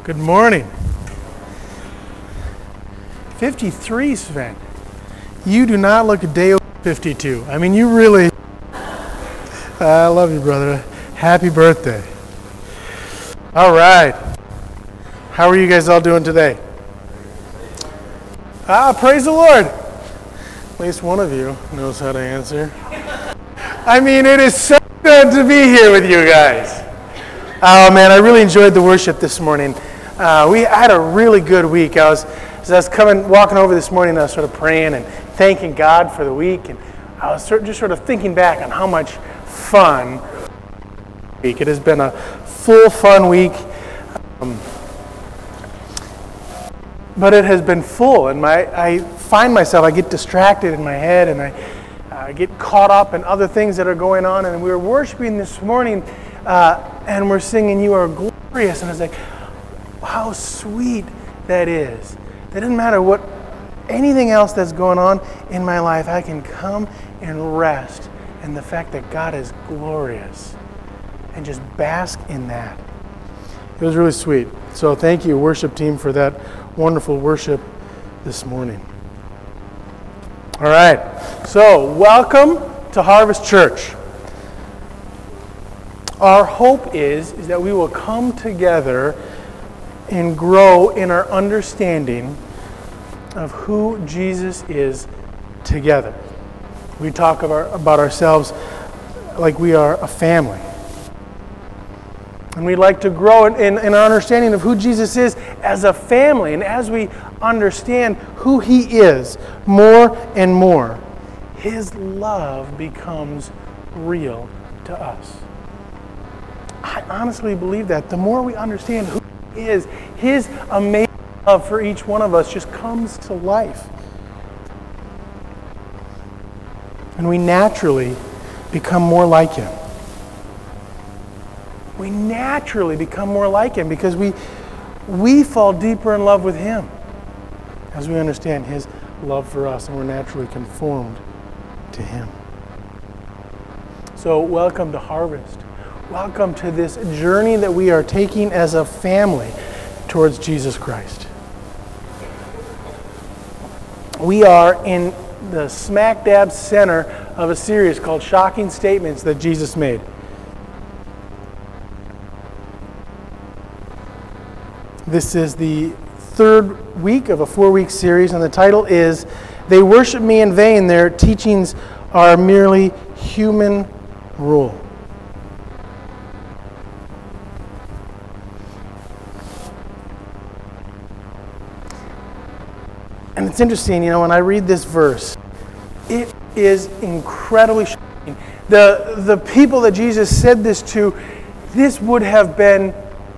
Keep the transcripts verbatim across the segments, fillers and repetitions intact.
Good morning. fifty-three, Sven. You do not look a day over fifty-two. I mean, you really... I love you, brother. Happy birthday. All right. How are you guys all doing today? Ah, praise the Lord. At least one of you knows how to answer. I mean, it is so good to be here with you guys. Oh, man, I really enjoyed the worship this morning. Uh, we had a really good week. I was, as I was coming, walking over this morning, I was sort of praying and thanking God for the week, and I was sort, just sort of thinking back on how much fun week. It has been a full, fun week, um, but it has been full, and my I find myself, I get distracted in my head, and I uh, get caught up in other things that are going on, and we were worshiping this morning, uh, and we're singing, "You Are Glorious," and I was like, how sweet that is. It doesn't matter what anything else that's going on in my life, I can come and rest in the fact that God is glorious and just bask in that. It was really sweet. So thank you, worship team, for that wonderful worship this morning. All right. So welcome to Harvest Church. Our hope is, is that we will come together and grow in our understanding of who Jesus is together. We talk about, about ourselves like we are a family. And we like to grow in, in, in our understanding of who Jesus is as a family. And as we understand who He is more and more, His love becomes real to us. I honestly believe that. The more we understand who is, His amazing love for each one of us just comes to life. And we naturally become more like Him. We naturally become more like Him because we we fall deeper in love with Him as we understand His love for us, and we're naturally conformed to Him. So welcome to Harvest. Welcome to this journey that we are taking as a family towards Jesus Christ. We are in the smack dab center of a series called Shocking Statements That Jesus Made. This is the third week of a four-week series, and the title is "They Worship Me in Vain. Their Teachings Are Merely Human Rule." And it's interesting, you know, when I read this verse, it is incredibly shocking. The, the people that Jesus said this to, this would have been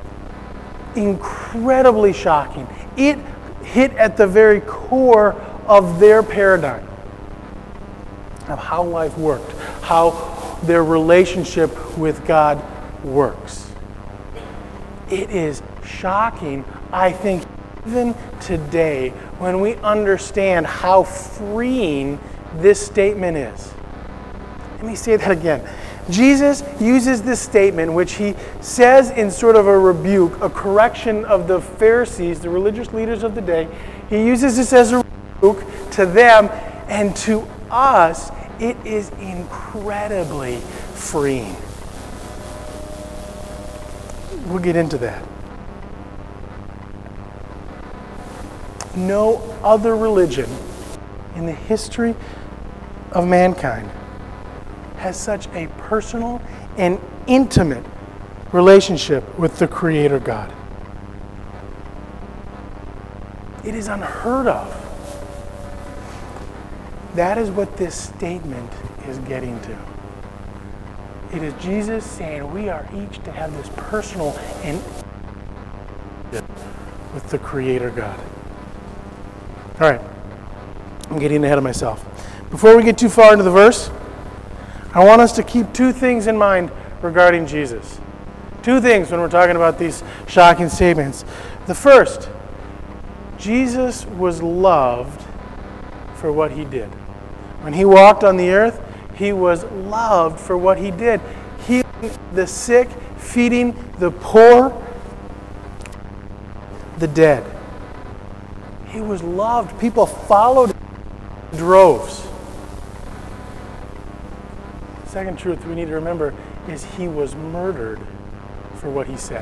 incredibly shocking. It hit at the very core of their paradigm of how life worked, how their relationship with God works. It is shocking, I think, even today, when we understand how freeing this statement is. Let me say that again. Jesus uses this statement, which He says in sort of a rebuke, a correction of the Pharisees, the religious leaders of the day. He uses this as a rebuke to them, and to us, it is incredibly freeing. We'll get into that. No other religion in the history of mankind has such a personal and intimate relationship with the Creator God. It is unheard of. That is what this statement is getting to. It is Jesus saying we are each to have this personal and with the Creator God. All right, I'm getting ahead of myself. Before we get too far into the verse, I want us to keep two things in mind regarding Jesus. Two things when we're talking about these shocking statements. The first, Jesus was loved for what He did. When He walked on the earth, He was loved for what He did. Healing the sick, feeding the poor, the dead. He was loved. People followed him in droves. The second truth we need to remember is he was murdered for what he said.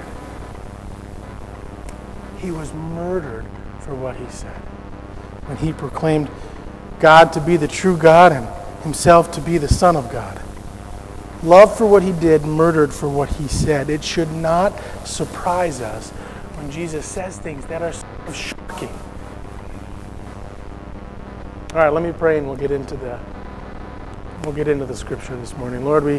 He was murdered for what he said. When he proclaimed God to be the true God and himself to be the Son of God. Loved for what he did, murdered for what he said. It should not surprise us when Jesus says things that are so shocking. All right, let me pray and we'll get into the we'll get into the scripture this morning. Lord, we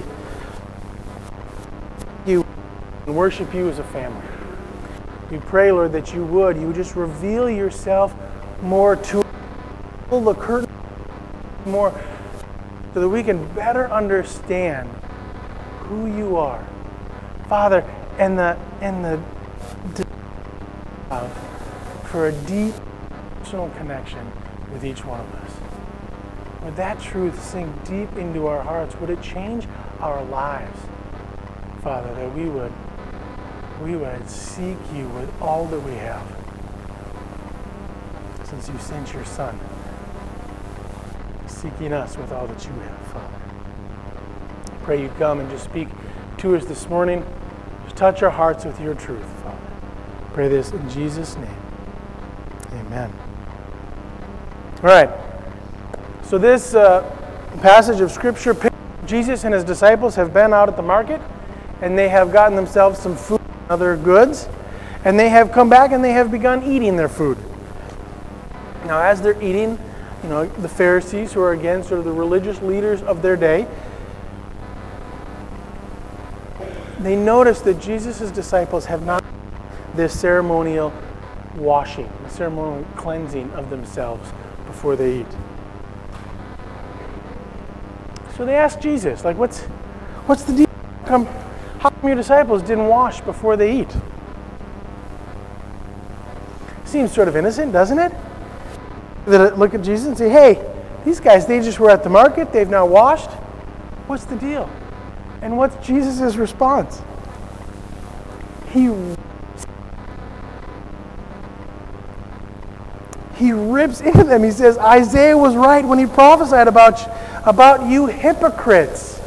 you and worship you as a family. We pray, Lord, that you would you would just reveal yourself more to us, pull the curtain more, so that we can better understand who you are, Father, and the and the desire for a deep personal connection with each one of us. Would that truth sink deep into our hearts? Would it change our lives, Father, that we would we would seek you with all that we have, since you sent your Son, seeking us with all that you have, Father. I pray you come and just speak to us this morning. Just touch our hearts with your truth, Father. I pray this in Jesus' name. Amen. All right. So this uh, passage of Scripture, Jesus and his disciples have been out at the market, and they have gotten themselves some food and other goods, and they have come back and they have begun eating their food. Now, as they're eating, you know, the Pharisees, who are again sort of the religious leaders of their day, they notice that Jesus' disciples have not this ceremonial washing, the ceremonial cleansing of themselves before they eat. So they ask Jesus, like, what's what's the deal? How come, how come your disciples didn't wash before they eat? Seems sort of innocent, doesn't it? They look at Jesus and say, hey, these guys, they just were at the market, they've now washed. What's the deal? And what's Jesus' response? He He rips into them. He says, Isaiah was right when he prophesied about, about you hypocrites.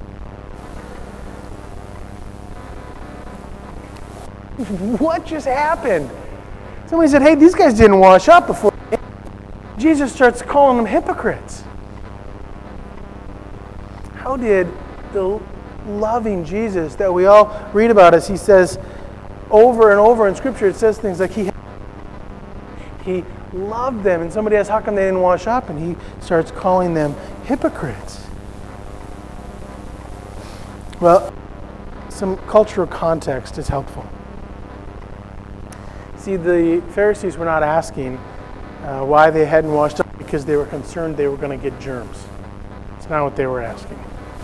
What just happened? Somebody said, hey, these guys didn't wash up before. Jesus starts calling them hypocrites. How did the loving Jesus that we all read about, as he says over and over in Scripture, it says things like he he loved them, and somebody asks, how come they didn't wash up? And he starts calling them hypocrites. Well, some cultural context is helpful. See, the Pharisees were not asking uh, why they hadn't washed up because they were concerned they were going to get germs. It's not what they were asking.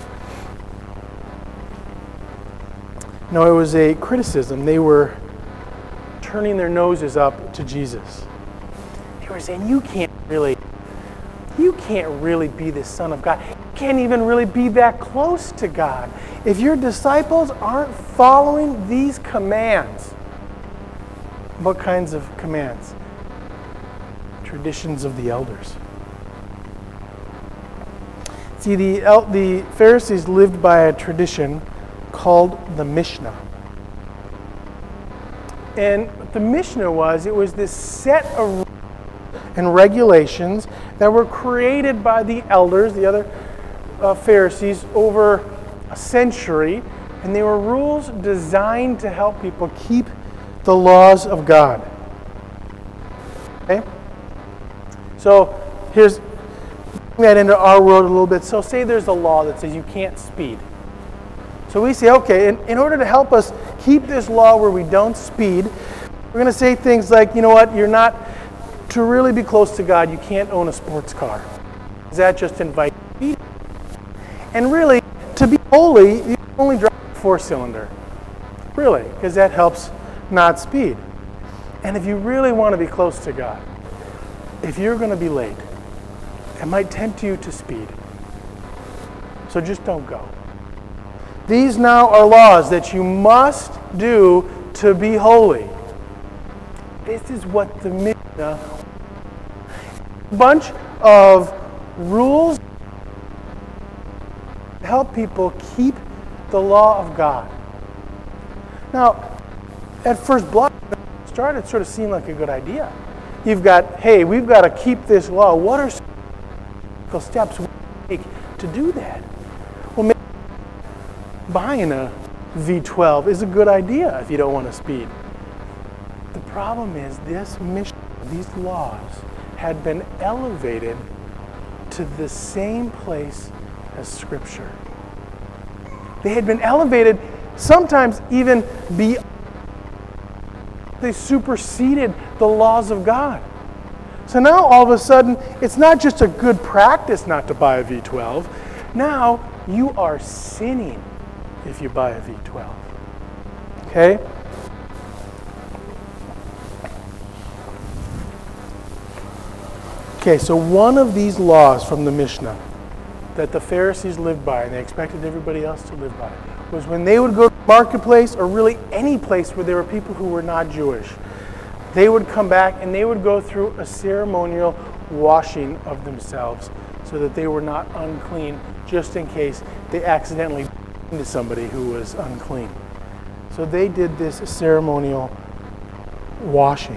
No, it was a criticism. They were turning their noses up to Jesus. They were saying, you can't really, you can't really be the Son of God. You can't even really be that close to God if your disciples aren't following these commands. What kinds of commands? Traditions of the elders. See, the, the Pharisees lived by a tradition called the Mishnah. And what the Mishnah was, it was this set of rules and regulations that were created by the elders, the other uh, Pharisees, over a century, and they were rules designed to help people keep the laws of God. Okay? So here's bring that into our world a little bit. So say there's a law that says you can't speed. So we say, okay, in, in order to help us keep this law where we don't speed, we're going to say things like, you know what, you're not, to really be close to God, you can't own a sports car. Does that just invite speed? And really, to be holy, you can only drive a four-cylinder. Really, because that helps not speed. And if you really want to be close to God, if you're going to be late, it might tempt you to speed. So just don't go. These now are laws that you must do to be holy. This is what the Mishnah, a bunch of rules to help people keep the law of God. Now, at first blush, it started sort of seemed like a good idea. You've got, hey, we've got to keep this law. What are some steps we take to do that? Well, maybe buying a V twelve is a good idea if you don't want to speed. The problem is this mission, these laws, had been elevated to the same place as Scripture. They had been elevated, sometimes even beyond. They superseded the laws of God. So now all of a sudden, it's not just a good practice not to buy a V twelve. Now you are sinning if you buy a V twelve. Okay? Okay, so one of these laws from the Mishnah that the Pharisees lived by, and they expected everybody else to live by, was when they would go to the marketplace, or really any place where there were people who were not Jewish, they would come back and they would go through a ceremonial washing of themselves so that they were not unclean, just in case they accidentally into somebody who was unclean. So they did this ceremonial washing.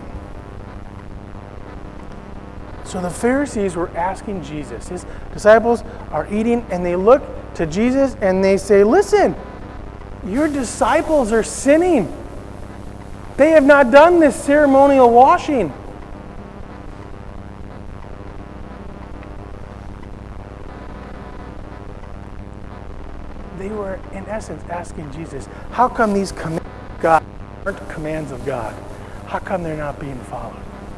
So the Pharisees were asking Jesus. His disciples are eating, and they look to Jesus and they say, listen, your disciples are sinning. They have not done this ceremonial washing. They were, in essence, asking Jesus, how come these commands of God aren't commands of God? How come they're not being followed?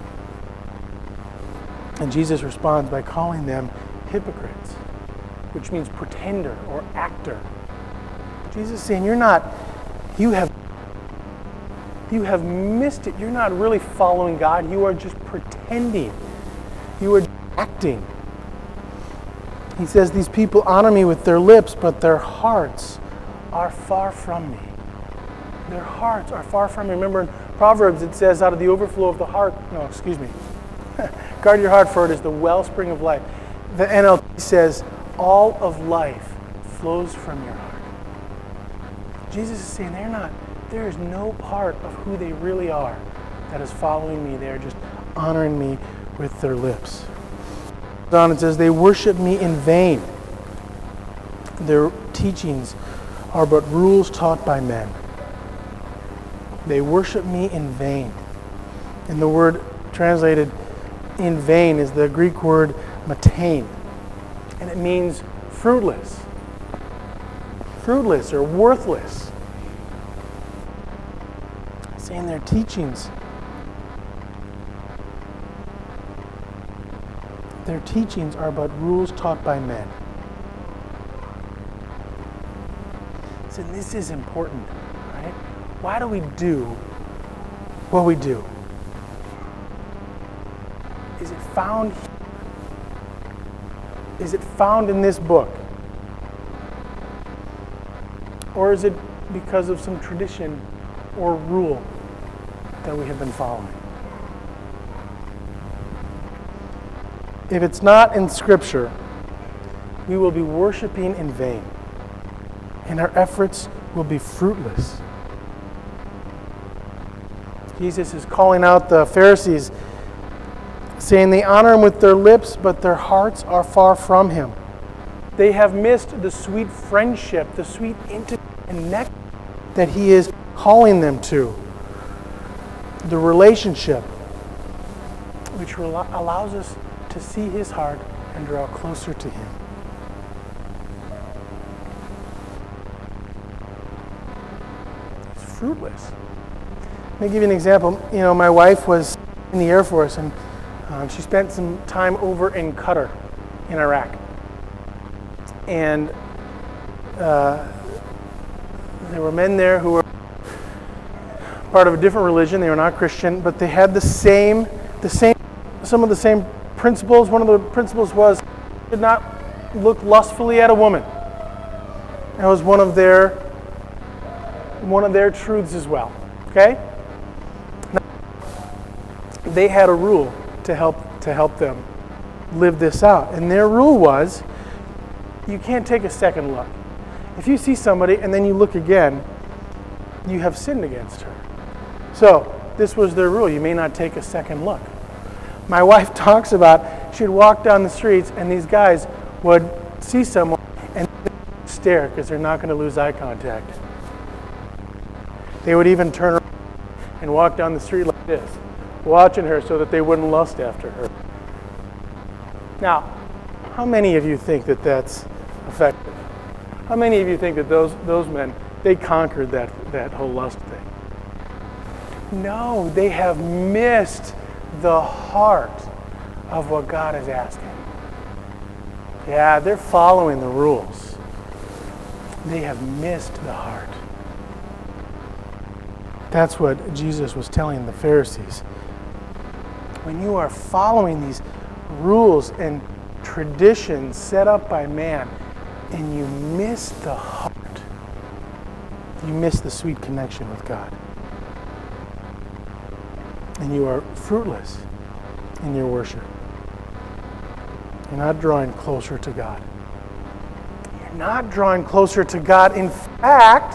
And Jesus responds by calling them hypocrites, which means pretender or actor. Jesus is saying, you're not, you have, you have missed it. You're not really following God. You are just pretending. You are acting. He says, these people honor me with their lips, but their hearts are far from me. Their hearts are far from me. Remember in Proverbs it says, out of the overflow of the heart, no, excuse me, guard your heart, for it is the wellspring of life. The N L T says, all of life flows from your heart. Jesus is saying they're not, there is no part of who they really are that is following me. They're just honoring me with their lips. On it says, they worship me in vain. Their teachings are but rules taught by men. They worship me in vain. And the word translated in vain is the Greek word matain. And it means fruitless. Fruitless or worthless. Saying their teachings Their teachings are but rules taught by men. So this is important, right? Why do we do what we do? Is it found here? Is it found in this book? Or is it because of some tradition or rule that we have been following? If it's not in Scripture, we will be worshiping in vain, and our efforts will be fruitless. Jesus is calling out the Pharisees, saying they honor him with their lips, but their hearts are far from him. They have missed the sweet friendship, the sweet intimacy and connection that he is calling them to. The relationship which allows us to see his heart and draw closer to him. It's fruitless. Let me give you an example. You know, my wife was in the Air Force, and um, she spent some time over in Qatar, in Iraq. And uh, there were men there who were part of a different religion. They were not Christian, but they had the same, the same, some of the same principles. One of the principles was, did not look lustfully at a woman. That was one of their one of their truths as well. Okay? Now, they had a rule to help to help them live this out. And their rule was, you can't take a second look. If you see somebody and then you look again, you have sinned against her. So this was their rule. You may not take a second look. My wife talks about she'd walk down the streets and these guys would see someone and stare because they're not going to lose eye contact. They would even turn around and walk down the street like this, watching her so that they wouldn't lust after her. Now, how many of you think that that's effective? How many of you think that those those men, they conquered that, that whole lust thing? No, they have missed the heart of what God is asking. Yeah, they're following the rules. They have missed the heart. That's what Jesus was telling the Pharisees. When you are following these rules and traditions set up by man, and you miss the heart, you miss the sweet connection with God. And you are fruitless in your worship. You're not drawing closer to God. You're not drawing closer to God. In fact,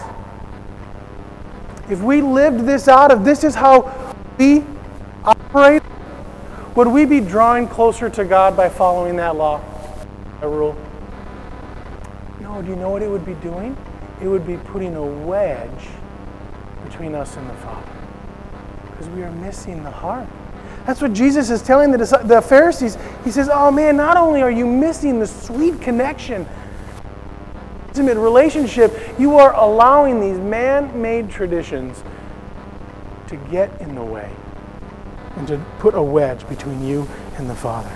if we lived this out, if this is how we operate, would we be drawing closer to God by following that law, that rule? No, do you know what it would be doing? It would be putting a wedge between us and the Father. Because we are missing the heart. That's what Jesus is telling the, the Pharisees. He says, oh man, not only are you missing the sweet connection, intimate relationship, you are allowing these man-made traditions to get in the way and to put a wedge between you and the Father.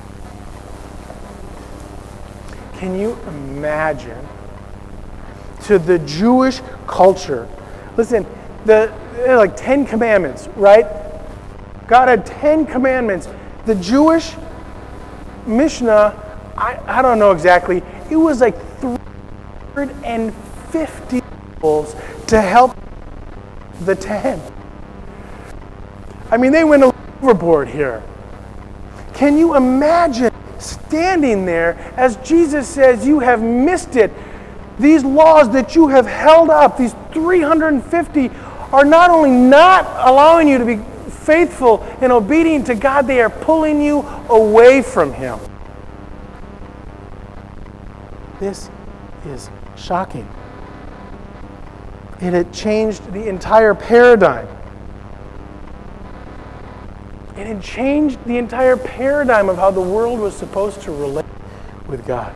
Can you imagine, to the Jewish culture, listen, the there are like Ten Commandments, right? God had Ten Commandments. The Jewish Mishnah, I, I don't know exactly, it was like three hundred fifty rules to help the ten. I mean, they went overboard here. Can you imagine standing there as Jesus says, you have missed it. These laws that you have held up, these three hundred fifty, are not only not allowing you to be faithful and obedient to God, they are pulling you away from Him. This is shocking. It had changed the entire paradigm. It had changed the entire paradigm of how the world was supposed to relate with God.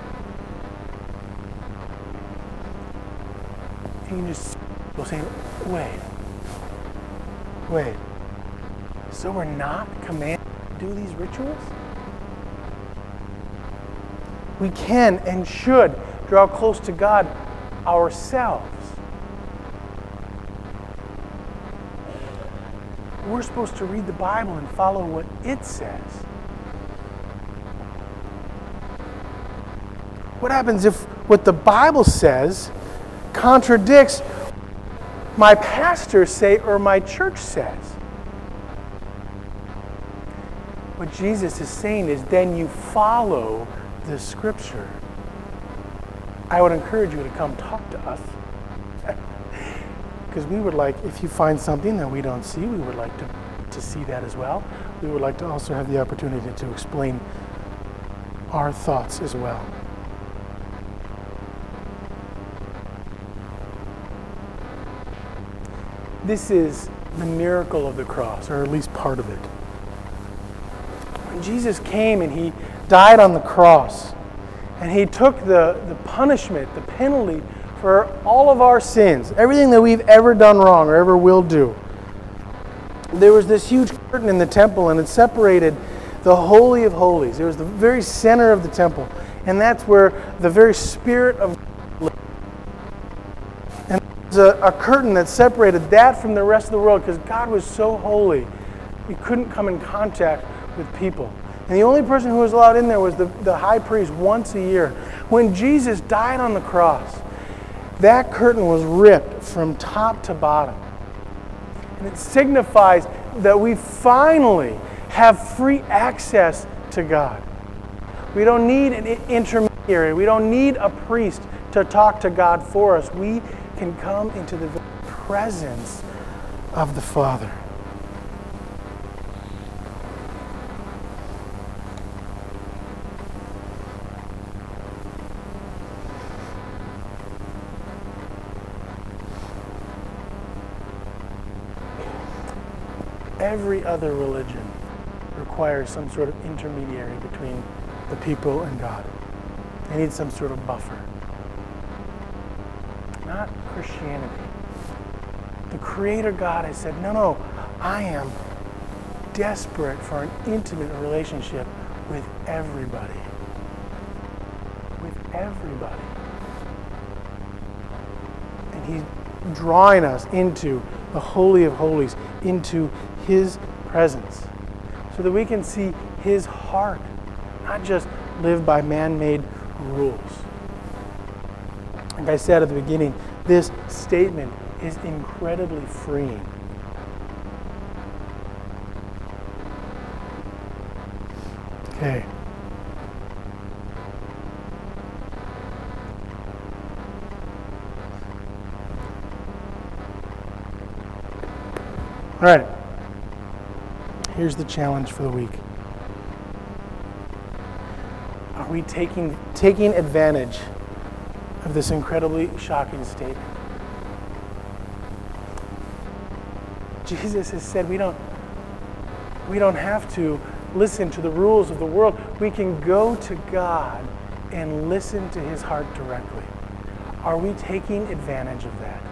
And you just people saying, wait, wait, so we're not commanded to do these rituals? We can and should draw close to God ourselves. We're supposed to read the Bible and follow what it says. What happens if what the Bible says contradicts my pastor say or my church says? What Jesus is saying is then you follow the Scripture. I would encourage you to come talk to us. Because we would like, if you find something that we don't see, we would like to, to see that as well. We would like to also have the opportunity to explain our thoughts as well. This is the miracle of the cross, or at least part of it. When Jesus came and He died on the cross, and He took the, the punishment, the penalty for all of our sins, everything that we've ever done wrong or ever will do. There was this huge curtain in the temple, and it separated the Holy of Holies. It was the very center of the temple, and that's where the very Spirit of God lived. And there's a, a curtain that separated that from the rest of the world because God was so holy, He couldn't come in contact with people. And the only person who was allowed in there was the, the high priest once a year. When Jesus died on the cross, that curtain was ripped from top to bottom. And it signifies that we finally have free access to God. We don't need an intermediary. We don't need a priest to talk to God for us. We can come into the very presence of the Father. Every other religion requires some sort of intermediary between the people and God. They need some sort of buffer. Not Christianity. The Creator God has said, no, no, I am desperate for an intimate relationship with everybody. With everybody. And He's drawing us into the Holy of Holies, into His presence, so that we can see His heart, not just live by man-made rules. Like I said at the beginning, this statement is incredibly freeing. Okay. All right. Here's the challenge for the week. Are we taking taking advantage of this incredibly shocking statement? Jesus has said we don't we don't have to listen to the rules of the world. We can go to God and listen to His heart directly. Are we taking advantage of that?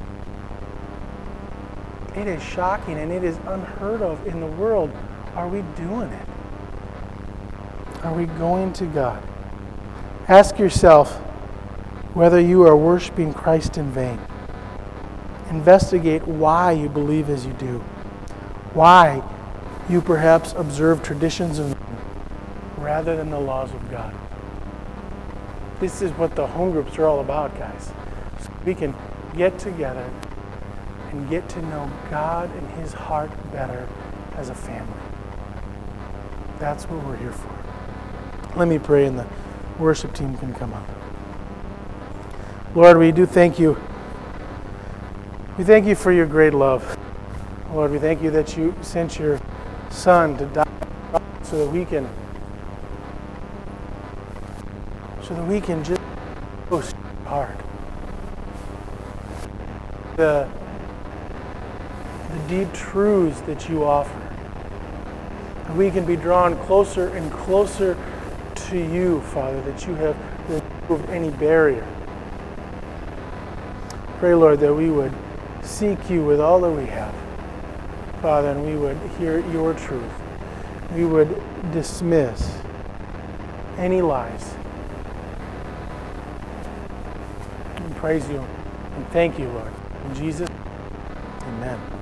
It is shocking and it is unheard of in the world. Are we doing it? Are we going to God? Ask yourself whether you are worshiping Christ in vain. Investigate why you believe as you do. Why you perhaps observe traditions of men rather than the laws of God. This is what the home groups are all about, guys. So we can get together and get to know God and His heart better as a family. That's what we're here for. Let me pray and the worship team can come up. Lord, we do thank you. We thank you for your great love. Lord, we thank you that you sent your Son to die so that we can so that we can just boast your heart. The the deep truths that you offer. And we can be drawn closer and closer to you, Father, that you have removed any barrier. Pray, Lord, that we would seek you with all that we have, Father, and we would hear your truth. We would dismiss any lies. And praise you and thank you, Lord. In Jesus, amen.